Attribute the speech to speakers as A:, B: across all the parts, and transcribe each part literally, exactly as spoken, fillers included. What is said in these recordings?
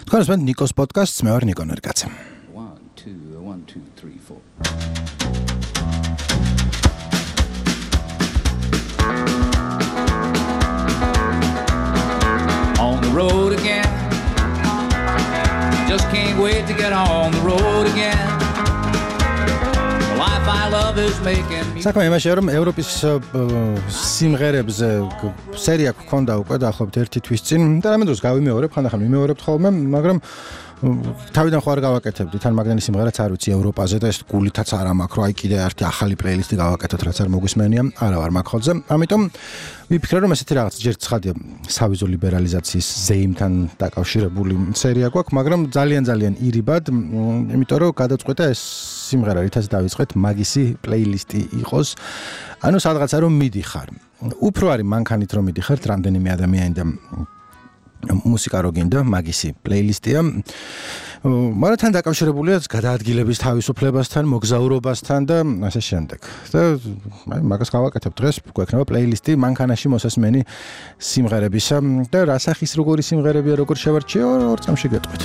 A: თქვენ ვსმენთ ნიკოს პოდკასტს, მე ვარ ნიკო ნერგაძე.
B: one two one two three four On the road again. Just can't wait to get on the road again. The life I love is making me.
A: საქმე იმაშია, რომ ევროპის სიმღერებზე სერია გქონდა უკვე დაახლოებით ერთი თვის წინ და რამე დროს გავიმეორებ, ხანდახან ვიმეორებთ ხოლმე, მაგრამ თავიდან ხო არ გავაკეთებდი, თან მაგდენი სიმღერაც არ ვიცი ევროპაზე და ეს გულითაც არ ამაქვს, რომ აი კიდე ერთი ახალი პლეილისტი გავაკეთოთ, რაც არ მოგვისმენია, არა ვარ მაგ ხოლზე. ამიტომ ვიფიქრე, რომ ესეთი რაღაც ჯერ ცხადია სავიზო ლიბერალიზაციის ზეიმთან დაკავშირებული სერია გვაქვს, მაგრამ ძალიან ძალიან ირიბად, იმიტომ რომ გადაწყვეტა ეს სიმღერა, რითაც დავიწყეთ, მაგისი პლეილისტი იყოს. ანუ სადღაცა რომ მიდიხარ. უფრო არის მანქანით რომ მიდიხართ, რამდენიმე ადამიანი და მუსიკა რო გინდა, მაგისი პლეილისტია. მაგრამ თან დაკავშირებულია გადაადგილების თავისუფლებასთან, მოგზაურობასთან და ასე შემდეგ. და აი მაგას გავაკეთებ დღეს, გვექნება პლეილისტი მანქანაში მოსასმენი სიმღერებისა და რა სახის როგორი სიმღერებია, როგორ შევარჩიო, ორ წამში გეტყვით.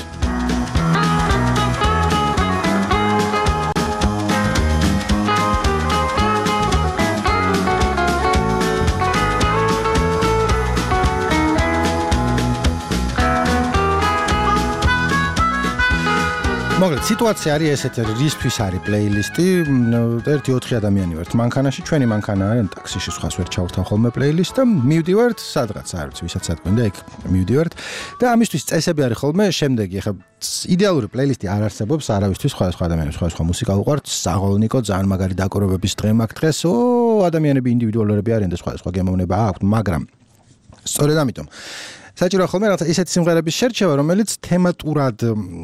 A: მოგლეთ, სიტუაცია არის ესეთი, რისთვის არის პლეილისტი, ერთი ოთხი ადამიანი ვართ მანქანაში, ჩვენი მანქანა არის ტაქსიში, სხვას ვერ ჩავრთავ ხოლმე პლეილისტს და მივდივართ სადღაც, არ ვიცი, ვისაც სათქვენდა, იქ მივდივართ და ამისთვის წესები არის ხოლმე შემდეგი, ხა იდეალური პლეილისტი არ არსებობს არავისთვის, სხვადასხვა ადამიანებს სხვადასხვა მუსიკა უყვართ, საღოლნიკო, ძალიან მაგარი დაკორებების დღე მაქვს დღეს, ო, ადამიანები ინდივიდუალურები არიან და სხვადასხვა გემოვნება აქვთ, მაგრამ სწორედ ამიტომ საჭიროა ხოლმე რაღაცა ისეთი სიმღერების შერჩევა, რომელიც თემატურად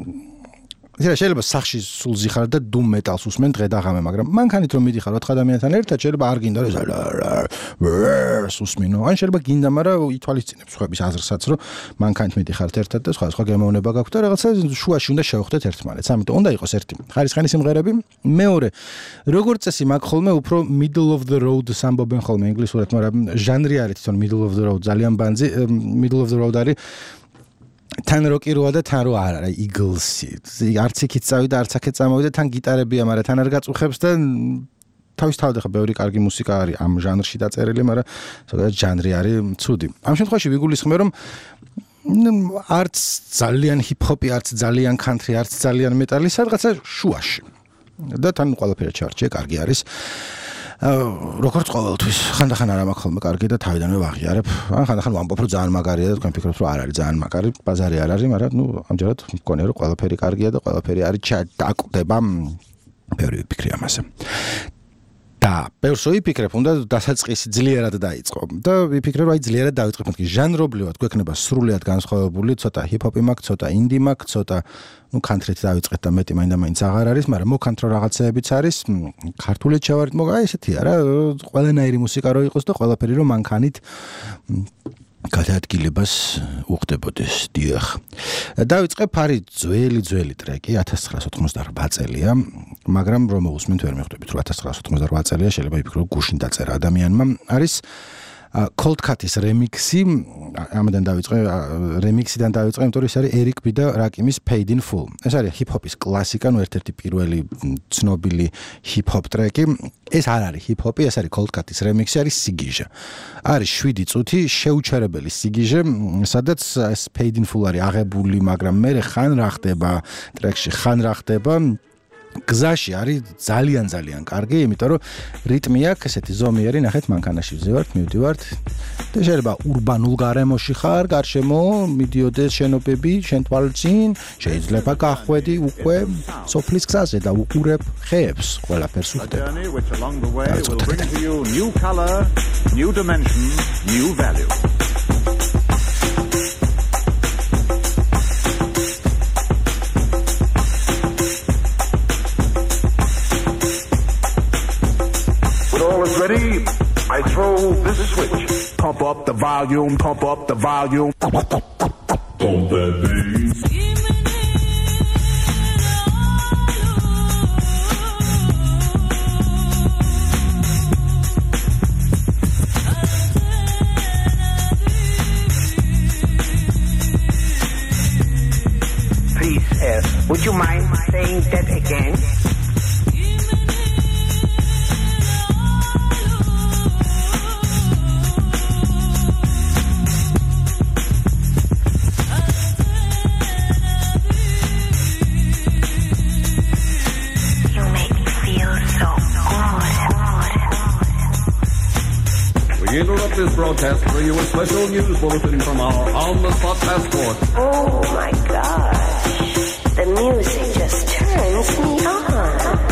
A: ისა შეიძლება სახში სულ ზიხარ და დუმ მეტალს უსმენ დღე და ღამე, მაგრამ მანქანით რომ მიდიხარ ოთხ ადამიანთან ერთად, შეიძლება არ გინდა რომ უსმინო. ან შეიძლება გინდა, მაგრამ ითვალისწინებს სხვების აზრსაც, რომ მანქანით მიდიხართ ერთად და სხვა სხვა გემოვნება გაქვთ და რაღაცა შუაში უნდა შევხვდეთ ერთმანეთს. ამიტომ უნდა იყოს ერთი ხარისხიანი სიმღერები. მეორე, როგორც წესი მაგ ხოლმე უფრო middle of the road სამბობენ ხოლმე ინგლისურად, მაგრამ ჟანრი არის თვითონ middle of the road, ძალიან ბანძი, middle of the road არის თან როკი როა და თან რო არ არა Eagles-ი. არც იქით წავიდა, არც აქეთ წამოვიდა, თან გიტარებია, მაგრამ თან არ გაწუხებს და თავისთავად ხა ბევრი კარგი მუსიკა არის ამ ჟანრში დაწერილი, მაგრამ ზოგადად ჟანრი არის ცუდი. ამ შემთხვევაში ვიგულისხმე, რომ არც ძალიან ჰიპ-ჰოპი, არც ძალიან country, არც ძალიან მეტალი, სადღაცა შუაში. და თან ყველაფერი ჩარჩე, კარგი არის. როგორც ყოველთვის, ხანდახან არ მაქვს ხოლმე კარგი და თავიდანვე ვაღიარებ. ან ხანდახან ვამბობ, რომ ძალიან მაგარია და თქვენ ფიქრობთ, რომ არ არის ძალიან მაგარი, ბაზარი არ არის, მაგრამ ნუ ამჯერად მგონია, რომ ყველაფერი კარგია და ყველაფერი არის დაკვდება. ბევრი ვიფიქრე ამაზე. და ბევრს ვიფიქრებ, უნდა დასაწყისი ძლიერად დაიწყო. და ვიფიქრე, რომ აი ძლიერად დავიწყებ, მეთქი ჟანრობრივად გვექნება სრულიად განსხვავებული, ცოტა ჰიპ-ჰოპი მაქვს, ცოტა ინდი მაქვს, ცოტა ნუ country-ით დავიწყეთ და მეტი მაინდა-მაინც აღარ არის, მაგრამ მოკანტრო რაღაცეებიც არის, ქართულით შევარდ, მოგა ესეთი არა, ყველანაირი მუსიკა რო იყოს და ყველაფერი რომ მანქანით გადაადგილებას უხდებოდეს. დიახ. დავიწყებ არის ძველი ძველი ტრეკი ათას ცხრაასა ოთხმოცდაარბა წელია, მაგრამ რომ მოусმენთ ვერ მიხვდებით, რომ ათას ცხრაასა ოთხმოცდაარბა წელია, შეიძლება იფიქრო გუშინ დაწერა ადამიანმა. არის Cold Cut-ის რემიქსი, ამიდან დავიწყე, რემიქსიდან დავიწყე, იმიტომ რომ ეს არის Eric B და Rakim's Paid in Full. ეს არის ჰიპ-ჰოპის კლასიკა, ნუ ერთ-ერთი პირველი ცნობილი ჰიპ-ჰოპ ტრეკი. ეს არ არის ჰიპ-ჰოპი, ეს არის Cold Cut-ის რემიქსი, არის სიგიჟე. არის შვიდი წუთი შეუჩერებელი სიგიჟე, სადაც ეს Paid in Full არის აღებული, მაგრამ მე ხან რა ხდება ტრეკში, ხან რა ხდება გზაში არის ძალიან ძალიან კარგი, იმიტომ რომ რიტმი აქვს, ესეთი ზომიერი, ნახეთ, მანქანაში ვზევართ, მივდივართ და შეიძლება ურბანულ გარემოში ხარ, გარშემო მიდიოდეს შენობები, შენ თვალწინ, შეიძლება გახვედი უკვე სოფლის გზაზე და უყურებ ხეებს, ყველაფერს უხდებ.
C: All is ready. I throw this switch. Pump up the volume, pump up the volume. Pump that bass.
D: Uh, would you mind saying that again?
E: We interrupt this broadcast for you a special news bulletin from our on-the-spot passport.
F: Oh my gosh, the music just turns me on.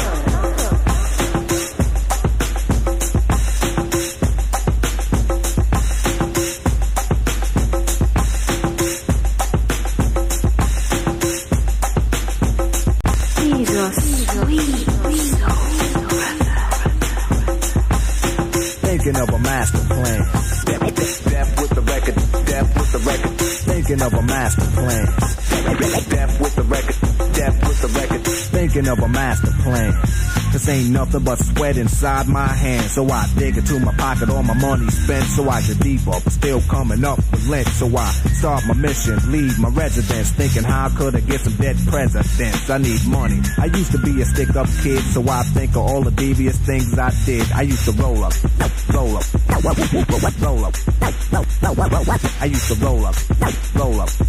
F: These are sweet souls.
G: Thinking of a master plan. Step, step, step with the record. Step with the record. Thinking of a master plan. Step with the record. Step with the record. Thinking of a master plan. This ain't nothing but sweat inside my hands. So I dig into my pocket, all my money spent. So I get deeper, but still coming up with lint. So I start my mission, leave my residence. Thinking how could I get some dead presidents? I need money. I used to be a stick-up kid, so I think of all the devious things I did. I used to roll up, roll up, roll up, roll up. I used to roll up, roll up,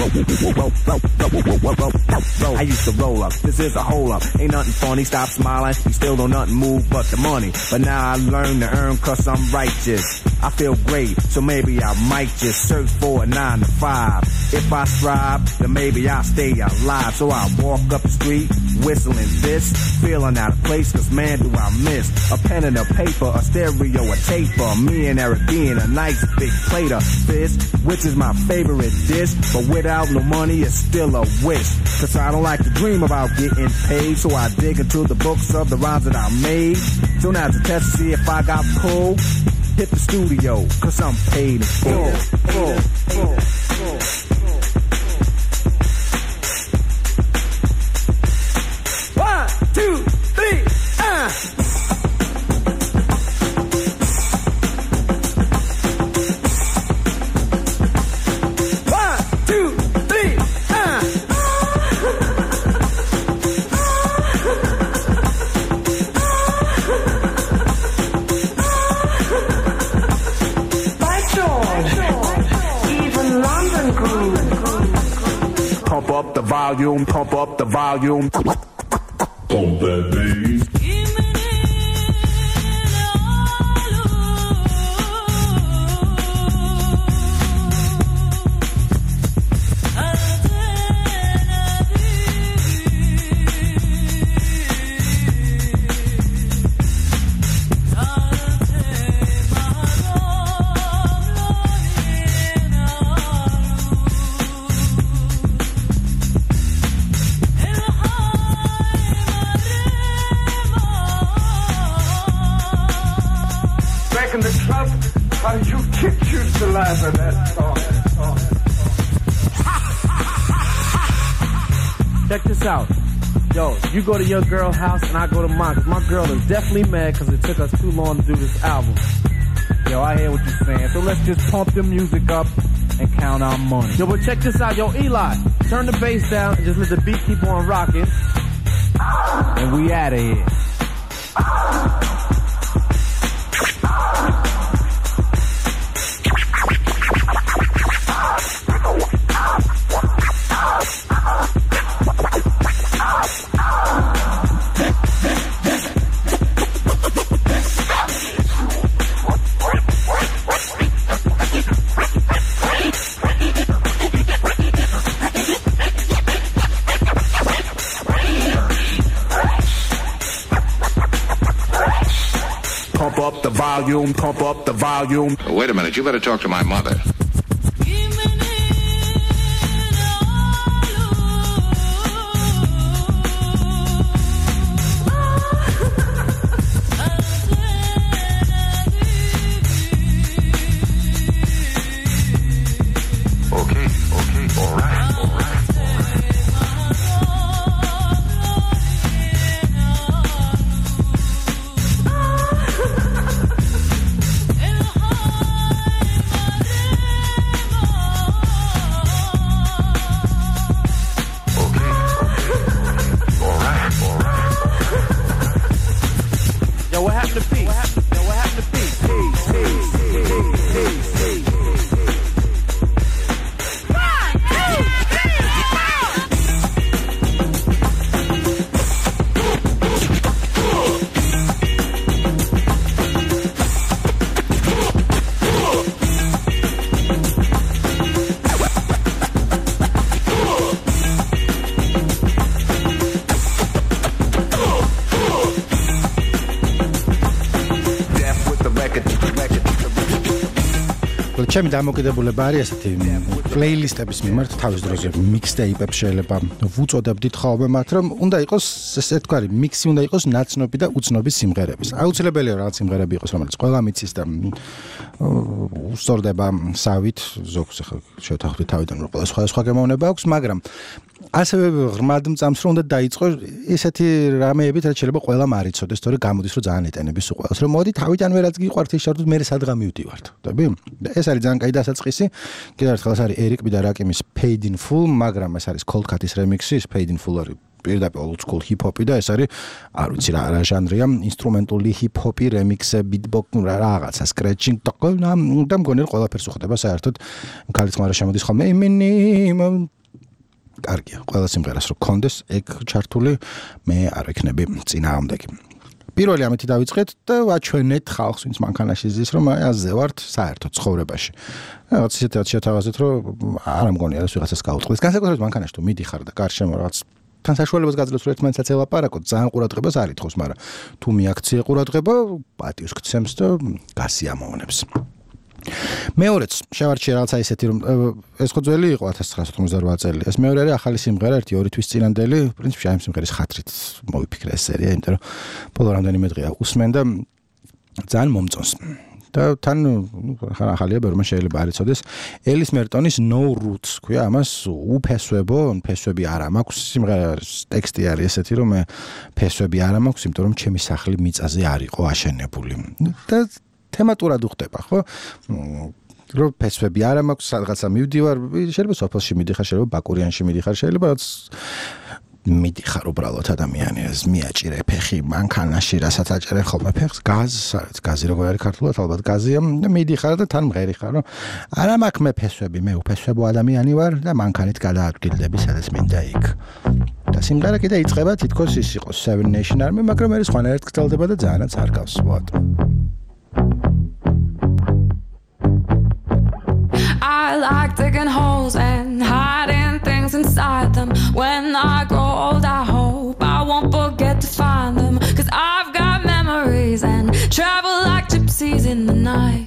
G: roll. I used to roll up. This is a hole up. Ain't nothing funny. Stop smiling. You still don't nothing move but the money. But now I learn to earn cause I'm righteous. I feel great, so maybe I might just search for a nine to five. If I strive, then maybe I'll stay alive. So I walk up the street, whistling this, feeling out of place, cause man do I miss a pen and a paper, a stereo, a taper. Me and Eric being a nice big plate of fish, which is my favorite dish. But without no money, it's still a wish. Cause I don't like to dream about getting paid, so I dig into the books of the rhymes that I made. So now to test to see if I got pulled, hit the studio, cause I'm paid in full. full, full, full. One, two, three, ah! One, two, three, ah!
C: Pump up the volume, pump up the volume. Pump that bass.
D: In the club, how you kids used to laugh at that song.
H: Check this out. Yo, you go to your girl's house and I go to mine. Cause my girl is definitely mad cause it took us too long to do this album. Yo, I hear what you're saying. So let's just pump the music up and count our money. Yo, but check this out. Yo, Eli, turn the bass down and just let the beat keep on rocking. And we out of here.
C: Pump up the volume, pump up the volume.
I: Wait a minute, you better talk to my mother. Okay, okay, all right, all right.
A: ჩემი დამოკიდებულება არის ესეთი პლეილისტების მიმართ თავის დროზე მიქსტეიპებს შეიძლება ვუწოდებდით ხოლმე მათ რომ უნდა იყოს ესე თქვარი მიქსი უნდა იყოს ნაცნობი და უცნობი სიმღერების. აუცილებელია რაღაც სიმღერები იყოს რომელიც ყველა მიცის და უსწორდება სავით ზოგს ახლა შევთანხმდით თავიდან რომ ყველა სხვა სხვა გემოვნება აქვს, მაგრამ ასევე ღრმად მწამს რომ უნდა დაიწყო ესეთი რამეებით რაც შეიძლება ყველამ არ იცოდეს, თორე გამოდის რომ ძალიან ეტენების უყურებს რომ მოდი თავიდანვე რაც გიყვართ ის შევარდოთ მე სადღა მივდივართ. ხდები? ეს არის ძალიან კაი დასაწყისი. კიდევ ერთხელ ეს არის ერიკ ბი და რაკიმის Paid in Full, მაგრამ ეს არის Cold Cut-ის remix-ი, ის Paid in Full არის პირდაპირ old school hip-hop-ი და ეს არის არ ვიცი რა რა ჟანრია, ინსტრუმენტული hip-hop-ი, remix-ები, beatbox, რაღაცა, scratching, და მგონი რომ ყველაფერს უხდება საერთოდ ქალიც მარა შემოდის ხოლმე იმენი კარგია, ყველა სიმღერას რო კონდეს ეგ ჩართული, მე არ ვიქნები წინააღმდეგი. პირველი ამით დავიწყეთ და ვაჩვენეთ ხალხს, ვინც მანქანაში ზის, რომ აი აზე ვართ საერთოდ ცხოვრებაში. რაღაც ისეთი რაც შეთავაზეთ, რომ არ ამგონია რომ ვიღაცას გაუწყდეს. განსაკუთრებით მანქანაში თუ მიდიხარ და გარშემო რაღაც თან საშუალებას გაძლევს რომ ერთმანეთსაც ელაპარაკოთ, ძალიან ყურადღებას არ ითხოვს, მაგრამ თუ მიაქციე ყურადღება, პატივს გცემს და გასიამოვნებს. მეორეც შევარჩიე რაღაცა ისეთი რომ ეს ხო ძველი იყო ათას ცხრაასი ოთხმოცდაოთხ წელი. ეს მეორე არის ახალი სიმღერა, ერთი ორი თვის წინანდელი, პრინციპში აი ამ სიმღერის ხათრით მოვიფიქრე ეს სერია, იმიტომ რომ ბოლო რამდენიმე დღეა უსმენ და ძალიან მომწონს. და თან ახალია ბევრმა შეიძლება არ იცოდეს ელის მერტონის No Roots ქვია ამას უფესვებო, ფესვები არ მაქვს, სიმღერის ტექსტი არის ესეთი რომ მე ფესვები არ მაქვს, იმიტომ რომ ჩემი სახლი მიწაზე არ იყო აშენებული. და თემატურად უხდება, ხო? რომ ფესვები არ მაქვს, სადღაცა მივდივარ, შეიძლება სოფელში მიდიხარ, შეიძლება ბაკურიანში მიდიხარ, შეიძლება რაც მიდიხარ უბრალოდ ადამიანი ეს მიაჭირე ფეხი მანქანაში, რასაც აჭერენ ხოლმე ფეხს, გაზს, არის გაზი როგორ არის ქართულად, ალბათ გაზია, და მიდიხარ და თან მღერი ხარ, რომ არა მაქვს მე ფესვები, მე უფესვებო ადამიანი ვარ და მანქანით გადაადგილდები, სადაც მინდა იქ. და სიმღერა კიდე იწყება თითქოს ის იყოს Seven Nation Army, მაგრამ ეს სხვანაირად გრძელდება და ძალიანაც არ გავს, ვატ.
J: I like digging holes and hiding things inside them. When I grow old, I hope I won't forget to find them. Cause I've got memories and travel like gypsies in the night.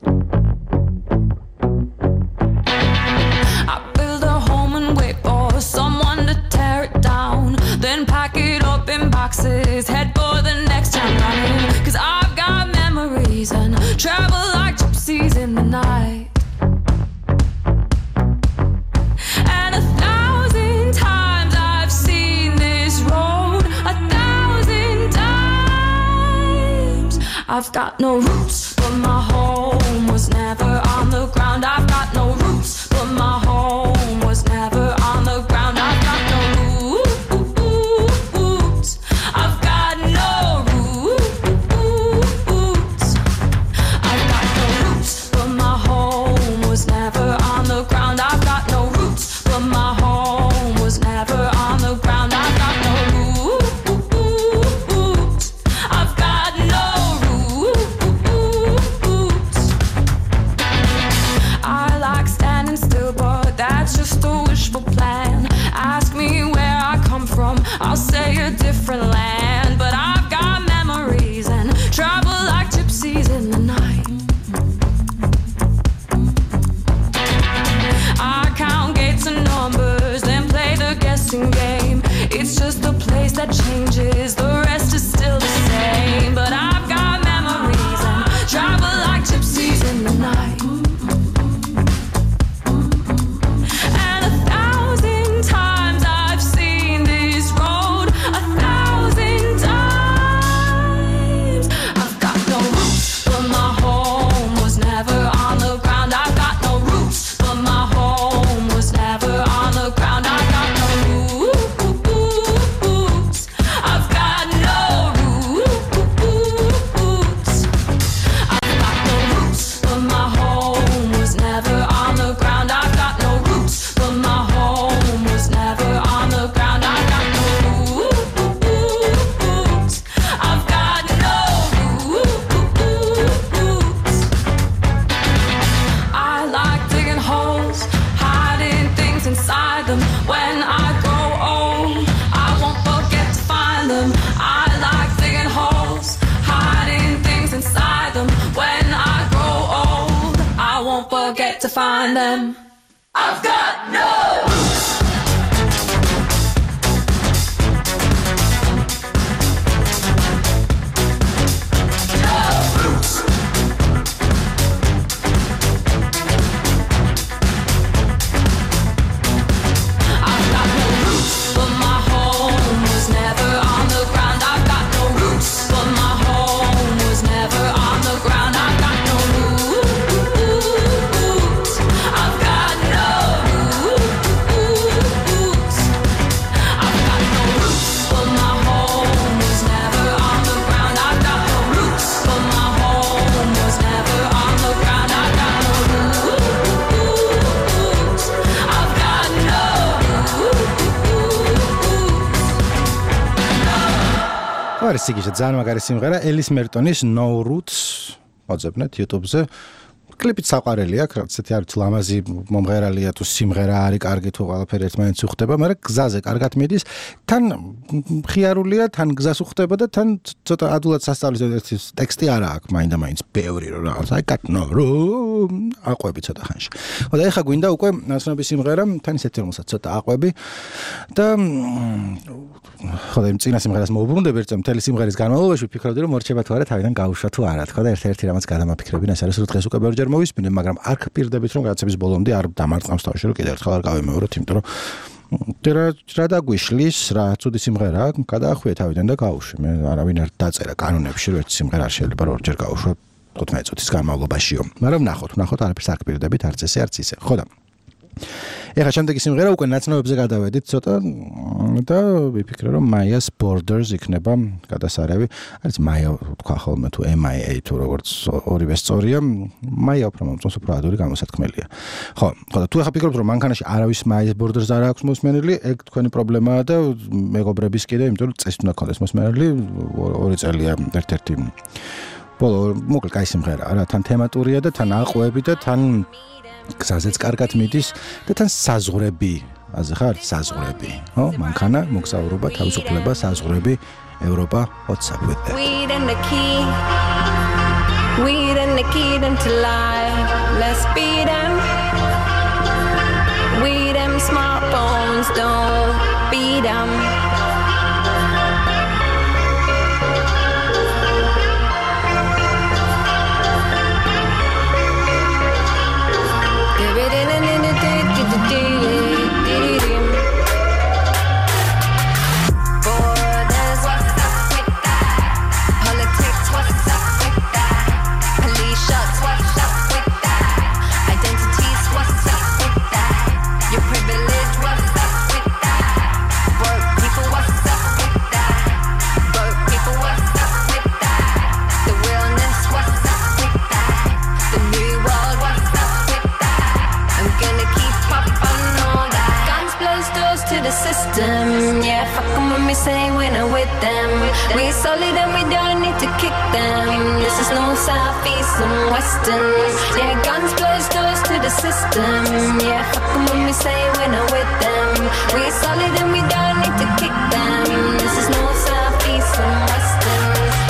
J: I build a home and wait for someone to tear it down. Then pack it up in boxes, head for the next town running. Cause I've got memories and travel like gypsies in the night. I've got no roots, but my home was never on the ground. I've got no roots, but my home was never on the ground. I've got no roots. I've got no roots. I've got no roots, but my home was never on the ground. I've got no roots, but my home was never on the ground. I've got no roots. I've got no I'll say a different land, but I've got memories and travel like gypsies in the night. I count gates and numbers, then play the guessing game. It's just a place that changes, the rest is still the same. But I've got memories and travel like gypsies in the night. Forget I've got no roots. No roots. I've got no roots, but my home was never on the ground. I've got no roots, but my home was never on the ground. I've got no roots. I've got no roots. I've got no roots, but my home was never on the ground. I've got no roots, but my home was never on the ground. I've got no roots. I've got no
A: არის სიგიჟე ძალიან მაგარი სიმღერა ელის მერტონის No Roots მოძებნეთ YouTube-ზე კლიპით საყვარელი აქვს რაც ისეთი არის ლამაზი მომღერალია თუ სიმღერა არის კარგი თუ ყველაფერი ერთმანეთს უხდება მაგრამ გზაზე კარგად მიდის თან ხიარულია თან გზას უხდება და თან ცოტა ადულად სასწავლის ერთი ტექსტი არა აქვს მაინდა-მაინც ბევრი რომ რაღაც I got no room აყვები ცოტა ხანში ხო და ეხა გვინდა უკვე ნაცნობი სიმღერა თან ისეთი რომელსაც ცოტა აყვები და ხო და იმ წინა სიმღერას მოუბრუნდები ერთ მთელი სიმღერის განმავლობაში ვფიქრობდი რომ მორჩება თუ არა თავიდან გაუშვა თუ არა თქო და ერთ-ერთი რამაც გადამაფიქრებინა ეს არის რომ დღეს უკვე ბევრჯერ მოვისმინე მაგრამ არ გპირდებით რომ რაღაცების ბოლომდე არ დამარწყავს თავში რომ კიდევ ერთხელ არ გავიმეოროთ იმიტომ რომ რა რა დაგვიშლის რა ცუდი სიმღერა გადაახვიე თავიდან და გაუშვი მე არავინ არ დაწერა კანონებში რომ ერთი სიმღერა არ შეიძლება რომ ორჯერ გაუშვე თხუთმეტ წუთის განმავლობაშიო მაგრამ ნახოთ ნახოთ არაფერს არ გპირდებით არც ესე არც ისე ხო და ეხლა შემდეგი სიმღერა უკვე ნაცნობებზე გადავედით ცოტა და ვიფიქრე რომ Maya's Borders იქნება გადასარევი არის Maya თქვა ხოლმე თუ M I A თუ როგორც ორივე სწორია Maya უფრო მომწონს უფრო ადური გამოსათქმელია ხო ხო და თუ ეხლა ფიქრობთ რომ მანქანაში არავის Maya's Borders არ აქვს მოსმენილი ეგ თქვენი პრობლემაა და მეგობრების კიდე იმიტომ რომ წესით უნდა გქონდეს მოსმენილი ორი წელია ერთ-ერთი ბოლო მოკლედ კაი სიმღერაა რა თან თემატურია და თან აყვები და თან გზაზეც კარგად მიდის და თან საზღვრები აზე ხარ საზღვრები ხო მანქანა მოგზაურობა თავისუფლება საზღვრები ევროპა what's up with that
F: Weed and the key Weed and the key them to life let's beat them We them smartphones don't beat them Borders, what's up with that? Politics, what's up with that? Police shots, what's up with that? Identities, what's up with that? Your privilege, what's up with that? Broke people, what's up with that? Broke people, what's up with that? The realness, what's up with that? The new world, what's up with that? I'm gonna keep up on all that. Guns blows doors to the system. Yeah, fuck 'em when we say we're not with them. We solid and we don't need to kick them. This is no south, east and western. Yeah, guns blows doors to the system. Yeah, fuck 'em when we say we're not with them. We solid and we don't need to kick them. This is no south, east and western.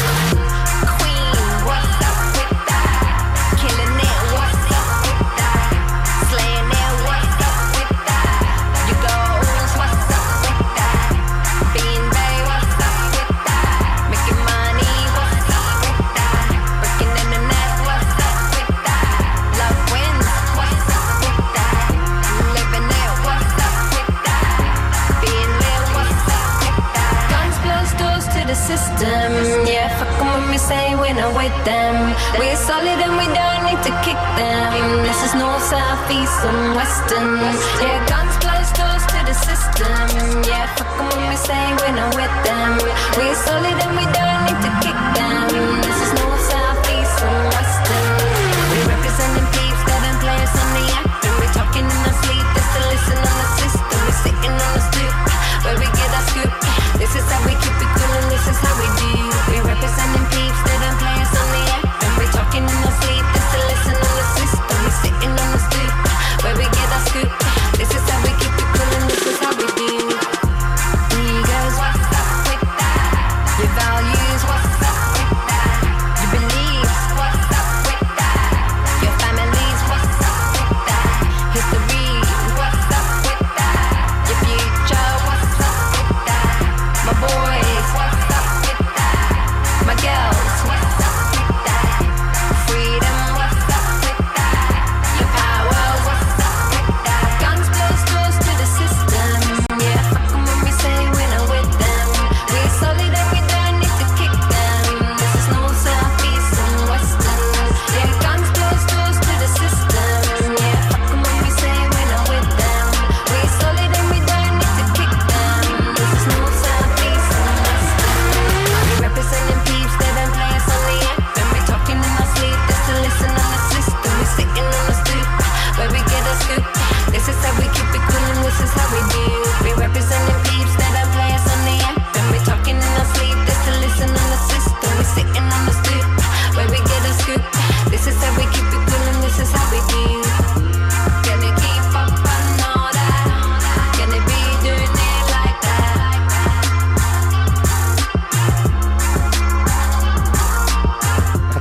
F: Queen, what's up with that? Killing it, what's up with that? Slaying it, what's up with that? You goals, what's up with that? Being Bay, what's up with that? Making money, what's up with that? Breaking internet, what's up with that? Love wins, what's up with that? Living it, what's up with that? Being real, what's up with that? Guns blows doors to the system. Yeah, fuck 'em when we say we're not with them. We're solid and we don't need to kick them. This is no south, east and western. Yeah, guns blows doors to the system. Yeah, fuck 'em when we say we're not with them. We're solid and we don't need to kick them. This is no south, east and western. We representing peeps that don't play us on the act. And we talking in our sleep just to listen on the system. We're sitting on the stoop where we get our scoop. This is how we keep it cool and this is how we do. We representing peeps that don't play us on the act. And we talking in our sleep just to listen on the system. We're sitting on the stoop where we get our scoop. This is how we keep it cool and this is how we do. Eagles, what's up with that?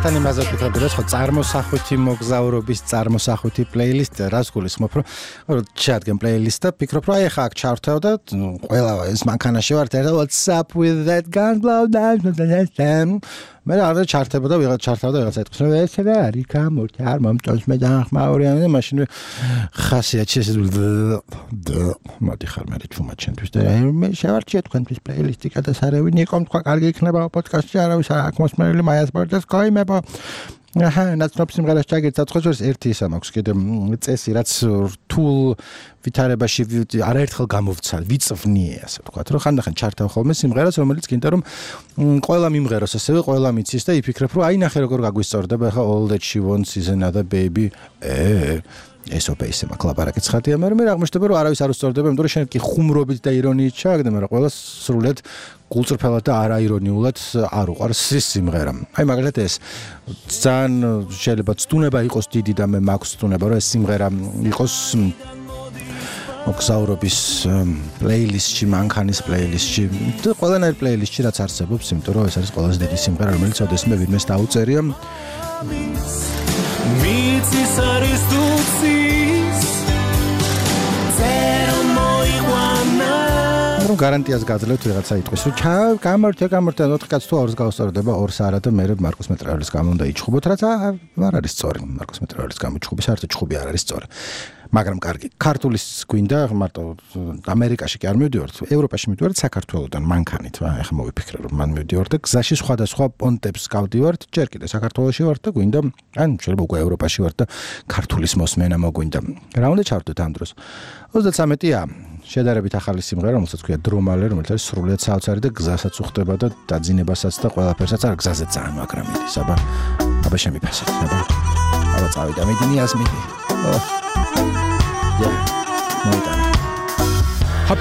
A: ერთმანეთთან იმაზე ვფიქრობდი, რომ ხო წარმოსახვითი მოგზაურობის წარმოსახვითი პლეილისტი, რას გულისხმობ, რომ ჩადგენ პლეილისტი და ფიქრობ, რომ აი ხა აქ ჩავრთავ და ყველა ეს მანქანაში ვარ და what's up with that gun blow down მე რა არ ჩართებოდა ვიღაც ჩართავდა ვიღაც ეთქვის რომ ეს რა არის გამორჩა არ მომწონს მე დახმაურიან და მაშინ ხასიათი ეს მოდი ხარ მე თუმა ჩემთვის და მე შევარჩიე თქვენთვის პლეილისტი გადასარევი ნიკომ თქვა კარგი იქნება პოდკასტში არავის აქ მოსმენელი მაიას პორტეს კოიმება აჰა ნაცნობ სიმღერას ჩაგერცა ცხოშოს ერთი ისა მაქვს კიდე წესი რაც რთულ ვითარებაში არაერთხელ გამოვცა ვიწვნიე ასე ვთქვათ რომ ხანდახან ჩართავ ხოლმე სიმღერას რომელიც გინდა რომ ყველა მიმღეროს ასევე ყველა მიცის და იფიქრებ რომ აი ნახე როგორ გაგვისწორდება ხა all that she wants is another baby ე ეს ოპეისე მაკლაპარაკი ცხადია მაგრამ მე აღმოჩნდება რომ არავის არ უსწორდება იმიტომ რომ შენ კი ხუმრობით და ირონიით ჩააგდე მაგრამ ყველა სრულად გულწრფელად და არაირონიულად არ უყარს ის სიმღერა აი მაგალითად ეს ძალიან შეიძლება ცდუნება იყოს დიდი და მე მაქვს ცდუნება რომ ეს სიმღერა იყოს მოგზაურობის პლეილისტში მანქანის პლეილისტში და ყველანაირ პლეილისტში რაც არსებობს იმიტომ რომ ეს არის ყველაზე დიდი სიმღერა რომელიც ოდესმე ვინმეს დაუწერია
K: მიწის არის თუცის წერო მოიყვანა
A: რომ გარანტიას გაძლევთ ვიღაცა იტყვის რომ ჩა გამორჩა გამორჩა ოთხ კაცს თუ ორს გავსწორდება ორს არა და მე მარკუს მეტრაელის გამო უნდა იჩხუბოთ რაც არ არის სწორი მარკუს მეტრაელის გამო ჩხუბი საერთოდ ჩხუბი არ არის სწორი მაგრამ კარგი ქართულის გვინდა მარტო ამერიკაში კი არ მივდივართ ევროპაში მივდივართ საქართველოსთან მანქანით ახლა მოვიფიქრე რომ მან მივდივართ და გზაში სხვადასხვა პონტებს გავდივართ ჯერ კიდე საქართველოში ვართ და გვინდა ან შეიძლება უკვე ევროპაში ვართ და ქართულის მოსმენა მოგვინდა რა უნდა ჩავდოთ ამ დროს ოცდათრამეტია შედარებით ახალი სიმღერა რომელსაც ქვია დრომალე რომელიც არის სრულიად საოცარი და გზასაც უხდება და დაძინებასაც და ყველაფერსაც არ გზაზე ძალიან მაგრა მიდის აბა აბა შემიფასეთ აბა აბა წავიდა მიდინიას მიდი ო Ja, mooi dan. Hop.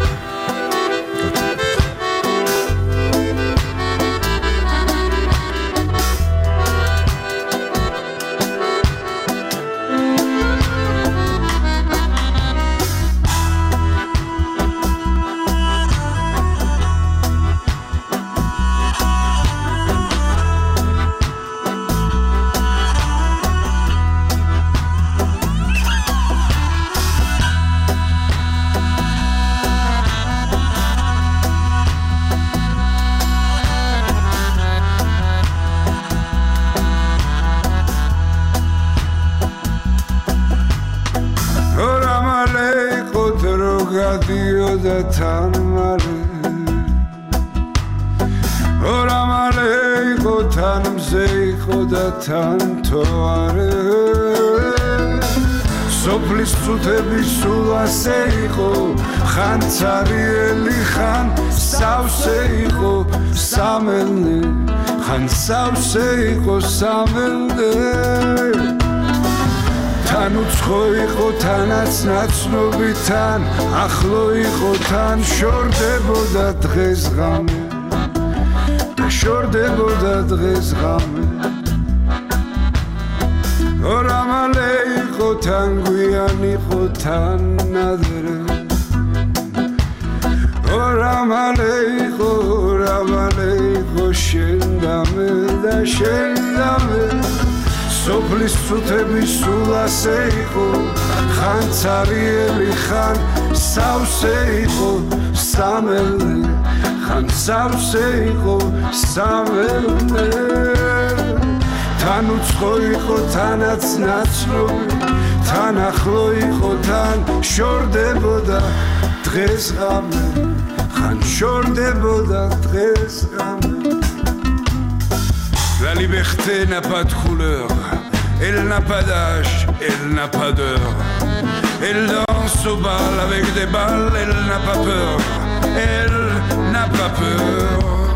L: tanto are soplis tsutevis sula seiko khan tsarieli khan savseiko samelde khan savseiko samelde თან უცხო იყო თანაც ნაცნობიდან ახლო იყო თან შორდებოდა დღეს ღამე და შორდებოდა დღეს ღამე ორამალე იყო თან გვიანი იყო თან ადრე ორამალე იყო ორამალე იყო შენ დამე და შენ დამე სოფლის წუთების სულასე იყო ხან ცარიელი ხან სავსე იყო სამელე ხან სავსე იყო სამელე თან უცხო იყო თანაც ნაცნობი თან ახლო იყო თან შორდებოდა დღეს ღამე ხან შორდებოდა დღეს ღამე La liberté n'a pas de couleur, elle n'a pas d'âge, elle n'a pas d'heure. Elle danse au bal avec des balles, elle n'a pas peur, elle n'a pas peur.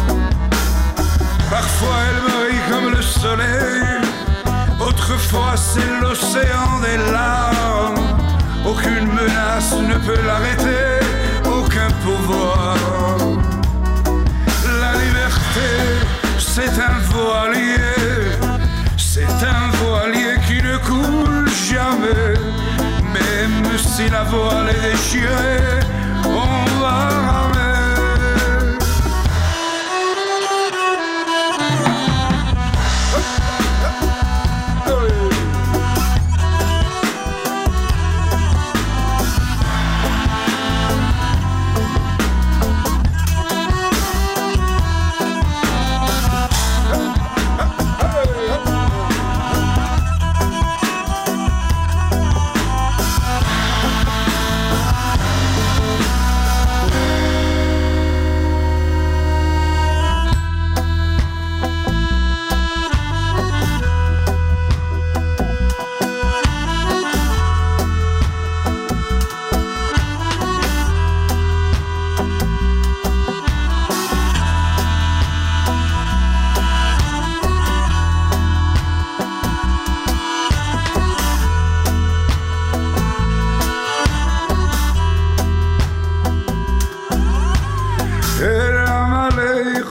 L: Parfois elle brille comme le soleil, autrefois c'est l'océan des larmes. Aucune menace ne peut l'arrêter, aucun pouvoir. La liberté c'est un voilier, c'est un voilier qui ne coule jamais. Même si la voile est déchirée, on va ramer.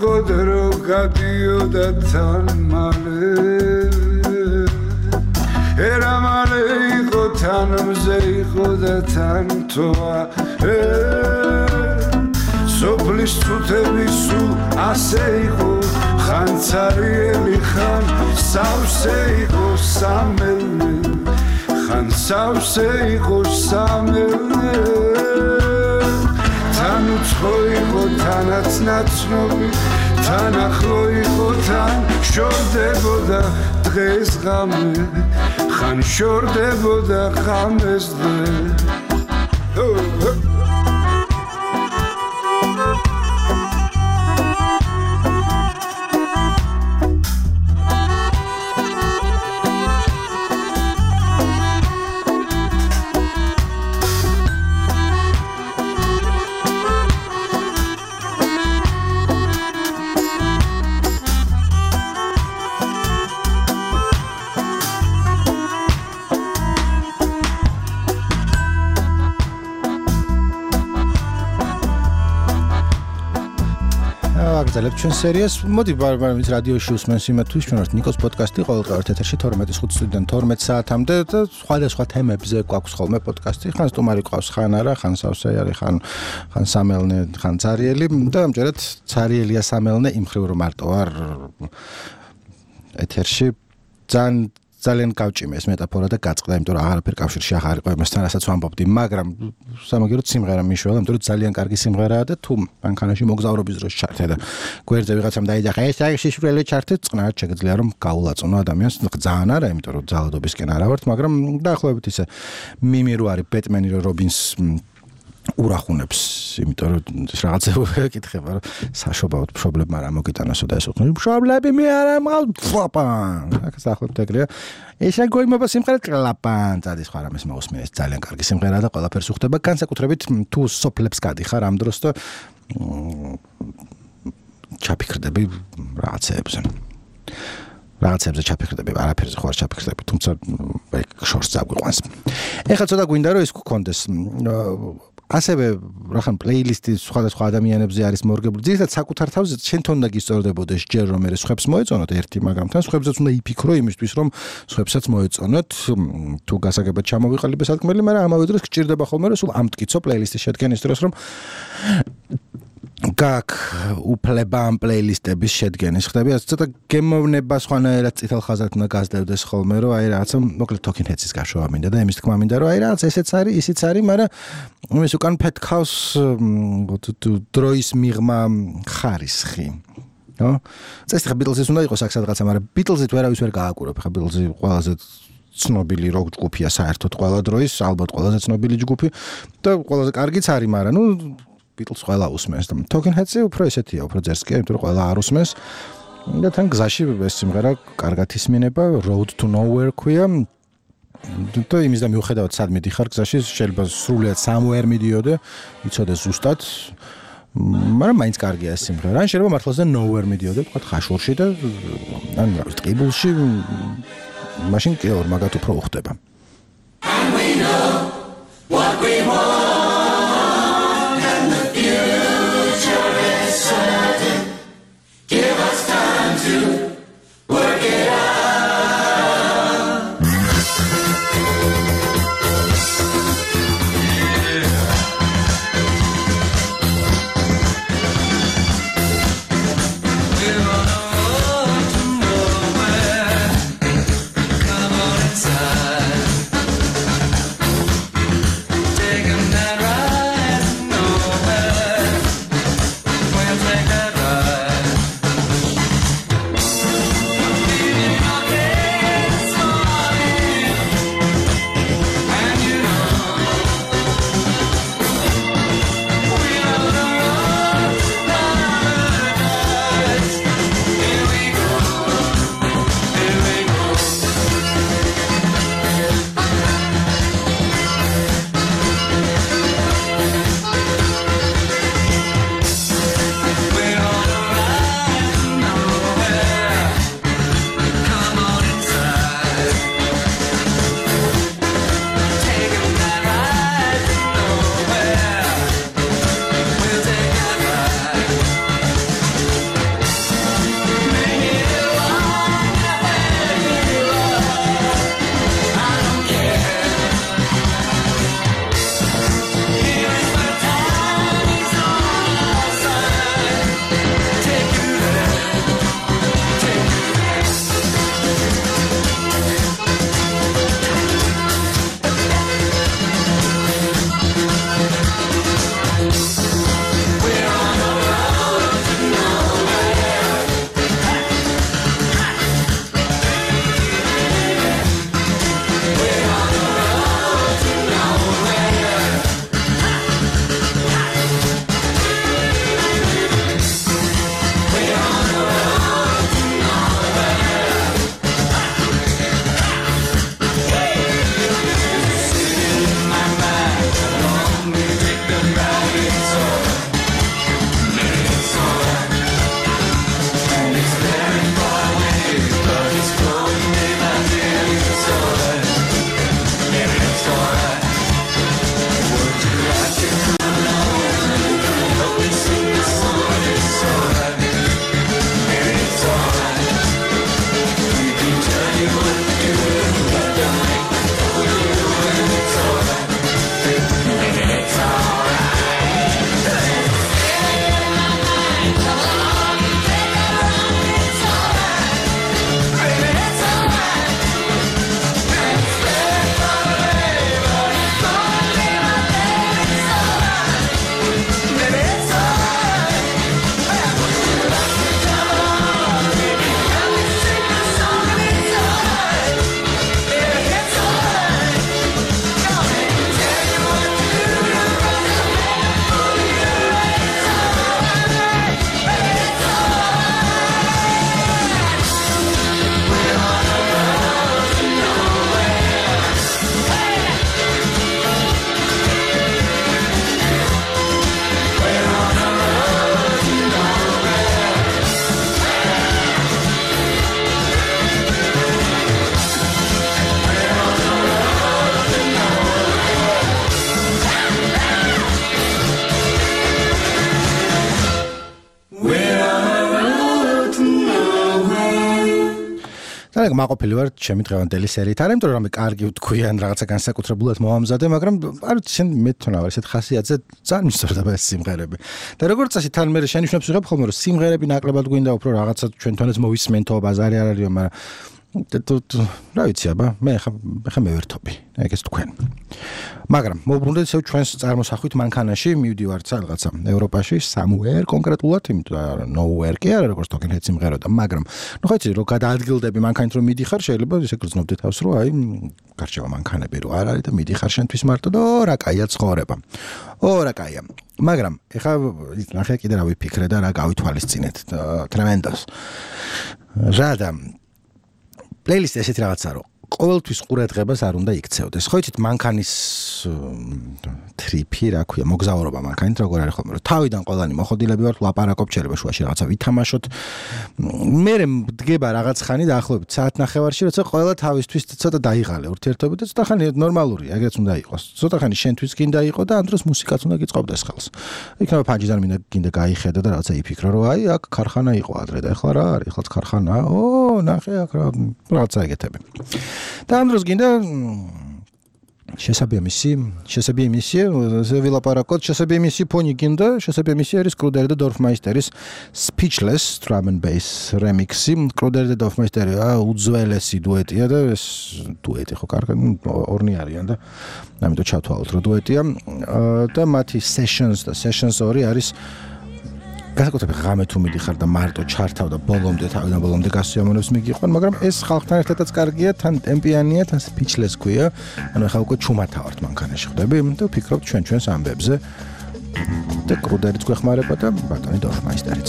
L: იყო დრო გადიოდა თან მალე ერა მალე იყო თან მზე იყო და თან თოა სოფლის წუთები სულ ასე იყო ხან ცარიელი ხან სავსე იყო სამელნე ხან სავსე იყო სამელნე თან უცხო იყო თანაც ნაცნობი თან ახლო იყო თან შორდებოდა დღეს ღამე ხან შორდებოდა ღამეს დღე
A: გაგრძელებთ ჩვენ სერიას. მოდი ბარბარამის რადიოში უსმენს იმათთვის ჩვენ ვართ ნიკოს პოდკასტი ყოველდღიურ ეთერში თორმეტის ხუთიდან თორმეტ საათამდე და სხვადასხვა თემებზე გვაქვს ხოლმე პოდკასტი. ხან სტუმარი ყავს, ხან არა, ხან სავსე არის, ხან ხან სამელნე, ხან ცარიელი და ამჯერად ცარიელია სამელნე იმ ხრივ რომ მარტო არ ეთერში ძალიან ძალიან გავჭიმე ეს მეტაფორა და გაწყდა, იმიტომ რომ აღარაფერ კავშირში აღარ იყო იმასთან, რასაც ვამბობდი, მაგრამ სამაგიეროდ სიმღერა მიშველა, იმიტომ რომ ძალიან კარგი სიმღერაა და თუ მანქანაში მოგზაურობის დროს ჩართე და გვერდზე ვიღაცამ დაიძახა, ეს არის შიშველი ჩართე, წყნარად შეგიძლია რომ გაულაწონო ადამიანს, ძალიან არა, იმიტომ რომ ძალადობისკენ არა ვართ, მაგრამ დაახლოებით ისე მიმი რო არის ბეტმენი რო რობინს ურახუნებს, იმიტომ რომ რაღაცა ეკითხება, რომ საშობაოდ მშობლებმა რა მოგიტანოსო და ეს უხნი მშობლები მე არა მყავ აქ დაახლოებით ეგრეა. ესე გოიმობა სიმღერა კლაპან წადის ხარ ამის მოусმენს ძალიან კარგი სიმღერაა და ყველაფერს უხდება განსაკუთრებით თუ სოფლებს გადიხარ ამ დროს და ჩაფიქრდები რაღაცეებზე რაღაცებზე ჩაფიქრდები, არაფერზე ხარ ჩაფიქრდები, თუმცა ეგ შორს წაგვიყვანს. ეხლა ცოტა გვინდა რომ ის გქონდეს ასევე რახან პლეილისტი სხვადასხვა ადამიანებზე არის მორგებული. ძირითადად საკუთარ თავზე შენ თონდა გისწორდებოდეს ჯერ რომ მე სხვებს მოეწონოთ ერთი, მაგრამ თან სხვებსაც უნდა იფიქრო იმისთვის რომ სხვებსაც მოეწონოთ. თუ გასაგებად ჩამოვიყალიბე სათქმელი, მაგრამ ამავე დროს გჭირდება ხოლმე რომ სულ ამტკიცო პლეილისტის შედგენის დროს რომ გაკ უფლება ამ პლეილისტების შედგენის ხდები, ასე ცოტა გემოვნება სხვანაირად წითელ ხაზად უნდა გაზრდევდეს ხოლმე, რომ აი რაღაცა მოკლედ Talking Heads-ის გაშოვა მინდა და იმის თქმა მინდა, რომ აი რაღაც ესეც არის, ისიც არის, მაგრამ იმის უკან ფეთქავს დროის მიღმა ხარისხი. ნო? წესი ხა Beatles-ის უნდა იყოს აქ სადღაცა, მაგრამ Beatles-ით ვერავის ვერ გააკურებ, ხა Beatles-ი ყველაზე ცნობილი როკ ჯგუფია საერთოდ ყველა დროის, ალბათ ყველაზე ცნობილი ჯგუფი და ყველაზე კარგიც არის, მაგრამ ნუ Beatles ყველა უსმენს და Talking Heads-ი უფრო ესეთია, უფრო ძერსკია, იმიტომ რომ ყველა არ უსმენს და თან გზაში ეს სიმღერა კარგად ისმინება, Road to Nowhere ქვია და იმის და მიუხედავად სად მიდიხარ გზაში, შეიძლება სრულიად somewhere მიდიოდე, იცოდე ზუსტად, მაგრამ მაინც კარგია ეს სიმღერა. ან შეიძლება მართლაც nowhere მიდიოდე, თქვა ხაშურში და ან ტყიბულში, მაშინ კი ორ მაგათ უფრო უხდება. And we know what we want. Give us time to work it out. We're on a road to nowhere. Come on inside. Take a nap. და მაყოფილი ვარ ჩემი დღევანდელი სერიით. არა იმიტომ რომ კარგი ვთქვი ან რაღაცა განსაკუთრებულად მოვამზადე, მაგრამ არ ვიცი შენ მე თვითონ ავარ ესეთ ხასიათზე ძალიან მისწორდება ეს სიმღერები. და როგორც წესი თან მე შენიშვნებს ვიღებ ხოლმე რომ სიმღერები ნაკლებად გვინდა უფრო რაღაცა ჩვენთანაც მოვისმენთო, ბაზარი არ არისო, მაგრამ რა ვიცი აბა, მე ხა ხა მე ვერთობი, ეგეც თქვენ. მაგრამ მოუბრუნდეთ ისევ ჩვენს წარმოსახვით მანქანაში მივდივართ რაღაცა ევროპაში, somewhere კონკრეტულად, იმიტომ nowhere კი არა როგორც თქო ეს სიმღეროდა, მაგრამ ნუ ხო იცი რომ გადაადგილდები მანქანით რომ მიდიხარ, შეიძლება ისე გრძნობდი თავს რომ აი გარჩევა მანქანები რო არ არის და მიდიხარ შენთვის მარტო და რა კაია ცხოვრება. ო რა კაია. მაგრამ ეხა ნახე კიდე რა ვიფიქრე და რა გავითვალისწინეთ. Tremendous. რადა პლეილისტი ესეთი რაღაცა რომ ყოველთვის ყურადღებას არ უნდა იქცევდეს. ხო იცით მანქანის ტრიპი რა ქვია, მოგზაურობა მანქანით როგორ არის ხოლმე რომ თავიდან ყველანი მოხოდილები ვართ, ლაპარაკობ შეიძლება შუაში რაღაცა ვითამაშოთ. მე მდგება რაღაც ხანი დაახლოებით საათნახევარში, როცა ყველა თავისთვის ცოტა დაიღალე ურთიერთობა და ცოტა ხანი ნორმალურია, ეგრეც უნდა იყოს. ცოტა ხანი შენთვის გინდა იყო და ამ დროს მუსიკაც უნდა გიწყობდეს ხელს. იქნება ფანჯიდან მინდა გინდა გაიხედა და რაღაცა იფიქრო რომ აი აქ ქარხანა იყო ადრე და ეხლა რა არის, ეხლა ქარხანა. ო, ნახე აქ რაღაცა ეგეთები. და ამ დროს გინდა შესაბამისი, შესაბამისი, ვილაპარაკოთ, შესაბამისი ფონი გინდა, შესაბამისი არის კრუდერ და დორფმაისტერის Speechless Drum and Bass remix-ი. კრუდერ და დორფმაისტერი უძველესი დუეტია და ეს დუეტი ხო კარგი, ორნი არიან და ამიტომ ჩავთვალოთ რომ დუეტია და მათი Sessions და Sessions ორი არის განსაკუთრებით ღამე თუ მიდიხარ და მარტო ჩართავ და ბოლომდე თავიდან ბოლომდე გასიამოვნებს მიგიყვან, მაგრამ ეს ხალხთან ერთადაც კარგია, თან ტემპიანია, თან speechless ქვია. ანუ ახლა უკვე ჩუმათავართ მანქანაში ხვდები და ვფიქრობთ ჩვენ ჩვენს ამბებზე. და კრუდერიც გვეხმარება და ბატონი დორფმაისტერიც.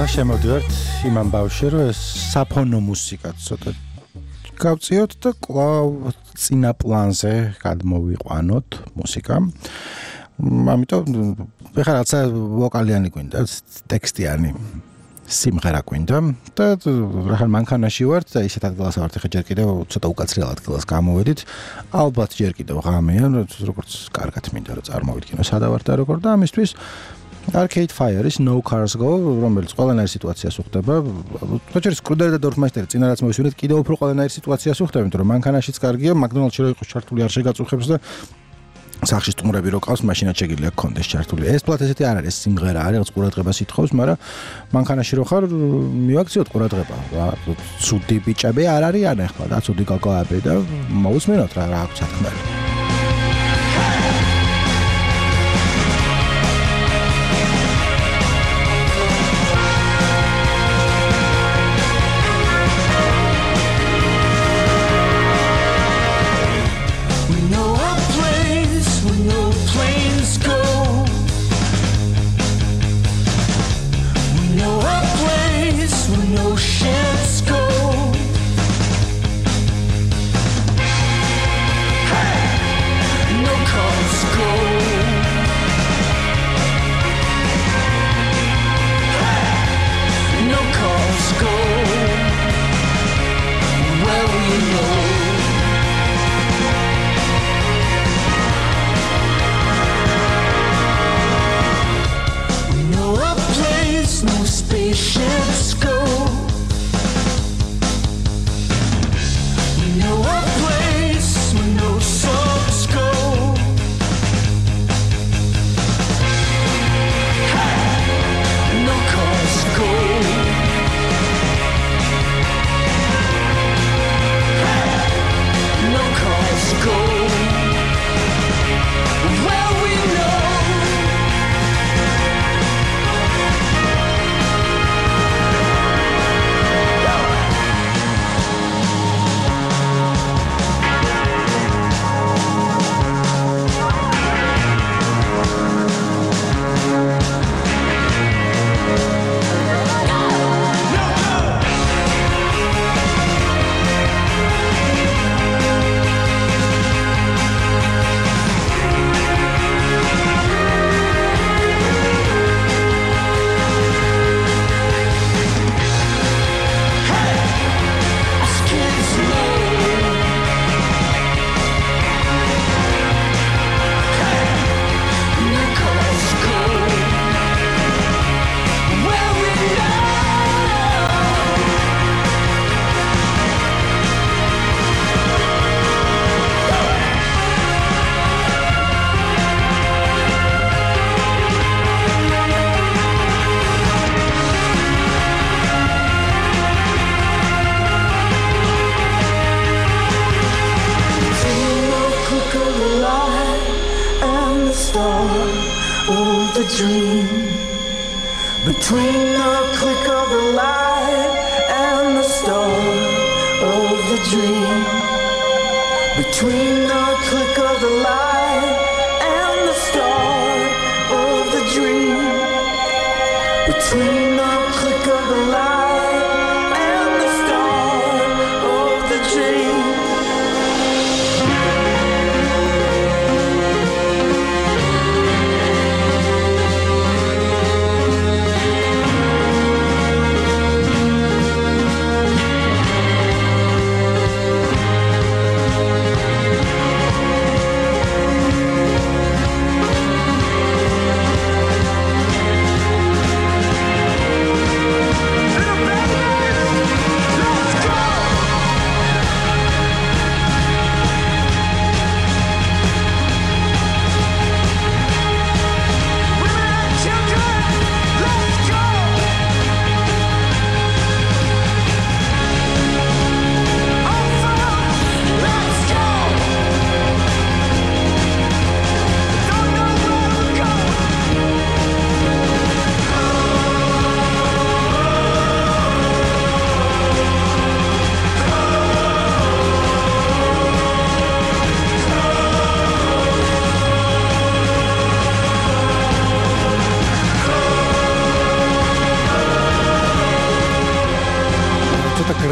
A: შემოდივართ იმან ბავშვი, რომ ეს საფონო მუსიკა ცოტა გავწიოთ და კვლავ წინა პლანზე გადმოვიყვანოთ მუსიკა. ამიტომ ეხლა რაცა ვოკალიანი გვინდა, ტექსტიანი სიმღერა გვინდა და რახან მანქანაში ვართ და ისეთ ადგილას ვართ, ეხლა ჯერ კიდევ ცოტა უკაცრიელ ადგილას გამოვედით. ალბათ ჯერ კიდევ ღამეა, როგორც კარგად მინდა რომ წარმოვიდგინო სადა ვართ და როგორ და ამისთვის Arcade Fire-ის No Cars Go, რომელიც ყველანაირ სიტუაციას უხდება. თორე სკრუდერი და დორფმაისტერი წინა რაც მოვისურვეთ, კიდევ უფრო ყველანაირ სიტუაციას უხდება, იმიტომ რომ მანქანაშიც კარგია, McDonald's-ში რო იყოს ჩართული არ შეგაწუხებს და სახში სტუმრები რო ყავს, მაშინაც შეგიძლია გქონდეს ჩართული. ეს პლატ ესეთი არ არის, სიმღერა არის, რაღაც ყურადღებას ითხოვს, მაგრამ მანქანაში რო ხარ, მივაქციოთ ყურადღება. ცუდი ბიჭები არ არიან ახლა და ცუდი გოგოები და მოусმინოთ რა რა აქვს თქმელი.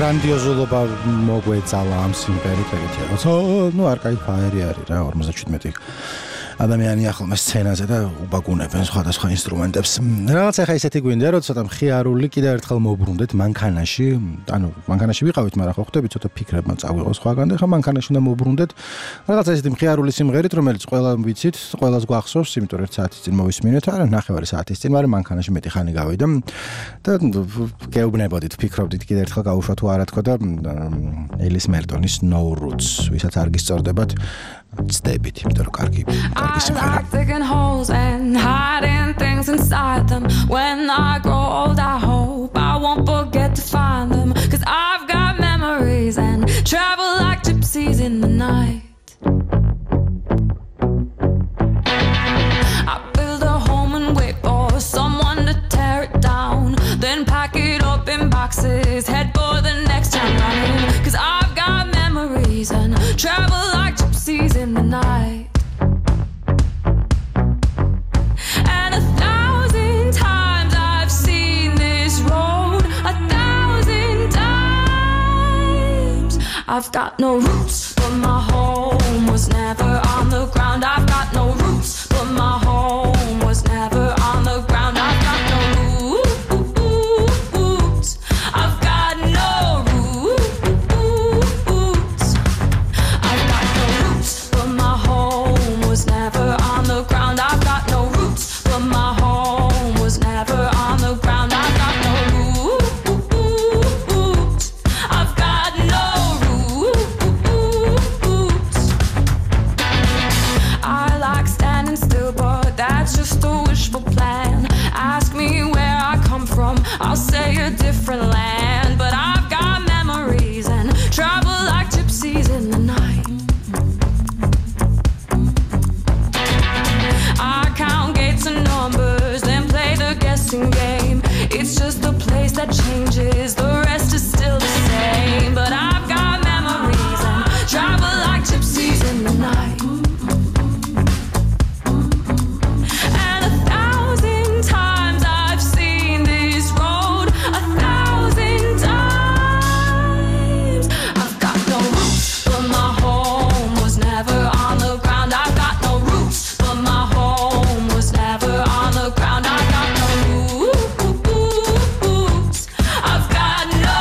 A: გრანდიოზულობა მოგვეწალა ამ სიმღერით, ეგეთი რაღაცა. ნუ არკაიდ ფაირი არის რა, ორმოცდაშვიდმეტი ადამიანი ახალმა სცენაზე და უბაგუნებენ სხვადასხვა ინსტრუმენტებს. რაღაც ახლა ისეთი გვინდა, რომ ცოტა მხიარული კიდევ ერთხელ მოუბრუნდეთ მანქანაში. ანუ მანქანაში ვიყავით, მაგრამ ხო ხვდები ცოტა ფიქრებმა წავიღო სხვაგან და ხა მანქანაში უნდა მოუბრუნდეთ. რაღაც ესეთი მხიარული სიმღერით, რომელიც ყველა ვიცით, ყველას გვახსოვს, იმიტომ რომ ერთ საათის წინ მოვისმინეთ, არა ნახევარი საათის წინ, მაგრამ მანქანაში მეტი ხანი გავიდა და გეუბნებოდით, ფიქრობდით კიდევ ერთხელ გავუშვა თუ არა თქო და ელის მერტონის No Roots, ვისაც არ გისწორდებათ, ცდებით, იმიტომ რომ კარგი კარგი სიმღერა.
J: I like digging holes and hiding things inside them. When I grow old, I hope I won't forget to find them. Cause I've got memories and travel like gypsies in the night. I build a home and wait for someone to tear it down. Then pack it up in boxes, head for the next town running. Cause I've got memories and travel like gypsies in the night. And a thousand times I've seen this road, a thousand times. I've got no roots, but my home was never on the ground. I've got no roots, but my home was never on the ground. I've got no roots. I've got no roots. I've got no roots, but my home was never on the ground. I've got no roots, but my home was never on the ground. I've got no roots. I've got no roots. I like standing still, but that's just a wishful plan. Ask me where I come from, I'll say a different land. But I've got memories and travel like gypsies in the night. I count gates and numbers, then play the guessing game. It's just the place that changes, the rest is still the same. But I've got memories and travel like gypsies in the night. And a thousand times I've seen this road, a thousand times. I've got no roots, but my home was never on the ground. I've got no roots, but my home was never on the ground. I've got no roots. I've got no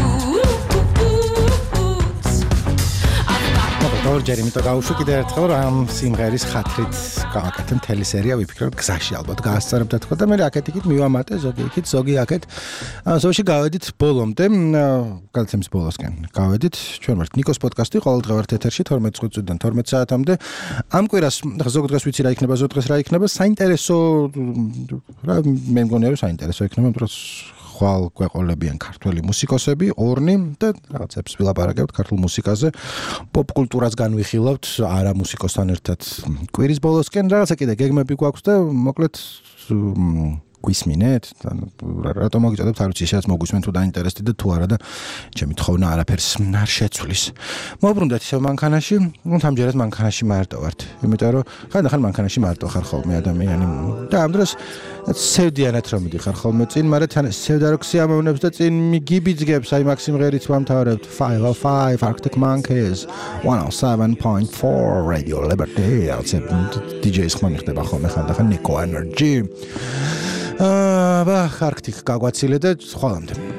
J: roots. I've got no
A: ორჯერ იმიტომ გავუშვი კიდევ ერთხელ რომ ამ სიმღერის ხათრით გავაკეთე მთელი სერია, ვიფიქრობ გზაში ალბათ გაასწორებდა თქო და მე აქეთ იქით მივამატე ზოგი იქით, ზოგი აქეთ. ზოგში გავედით ბოლომდე, გადაცემის ბოლოსკენ. გავედით ჩვენ ვართ ნიკოს პოდკასტი, ყოველ დღე ვართ ეთერში თორმეტ წუთიდან თორმეტ საათამდე. ამ კვირას ზოგ დღეს ვიცი რა იქნება, ზოგ დღეს რა იქნება, საინტერესო რა მე მგონია რომ საინტერესო იქნება, იმიტომ რომ ხვალ გვეყოლებიან ქართველი მუსიკოსები, ორნი და რაღაცებს ვილაპარაკებთ ქართულ მუსიკაზე, პოპ კულტურას განვიხილავთ არა მუსიკოსთან ერთად კვირის ბოლოსკენ, რაღაცა კიდე გეგმები გვაქვს და მოკლედ გვისმინეთ, რატომ მოგიწოდებთ, არ ვიცი, შეიძლება მოგვისმენ თუ დაინტერესდით და თუ არა და ჩემი თხოვნა არაფერს არ შეცვლის. მოვბრუნდეთ ისევ მანქანაში, ნუ თამჯერად მანქანაში მარტო ვართ, იმიტომ რომ ხანდახან მანქანაში მარტო ხარ ხოლმე ადამიანი და ამ დროს სევდიანად რომ მიდიხარ ხოლმე წინ, მაგრამ თან სევდა რო ქსიამოვნებს და წინ მიგიბიძგებს, აი მაგ სიმღერით ვამთავრებთ five oh five Arctic Monkeys one oh seven point four Radio Liberty. ასე დიჯეის ხმა მიხდება ხოლმე ხანდახან Nico Energy. აა, ბა, Arctic გაგვაცილე და ხოლმე